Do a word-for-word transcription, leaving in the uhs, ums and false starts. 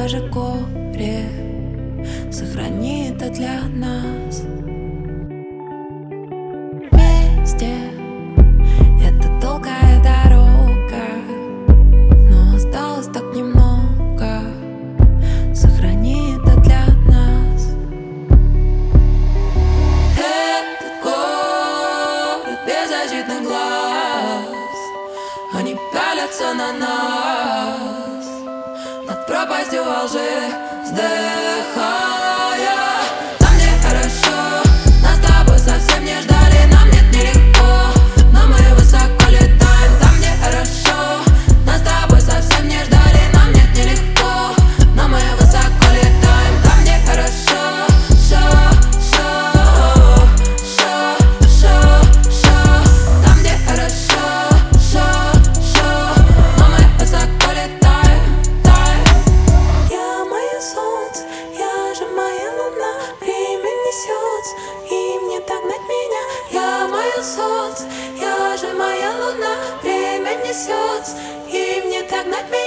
даже горе, сохрани это для нас. Вместе это долгая дорога, но осталось так немного, сохрани это для нас. Этот город беззащитных глаз, они пялятся на нас над пропастью во лжи, вздыхая. Нам не хорошо, нас с тобой совсем не ждали. Нам нет нелегко, но мы высоко летаем. Там не хорошо, нас с тобой совсем не ждали. Нам нет нелегко, но мы высоко летаем. Там не хорошо, шо, шо, шо, шо, шо. Там не хорошо, шо, шо, но мы высоко летаем, таем. Я мое солнце, я же моя луна. Время несется, и мне догнать меня. Я мое солнце, я же моя луна. Время несется, и мне догнать меня.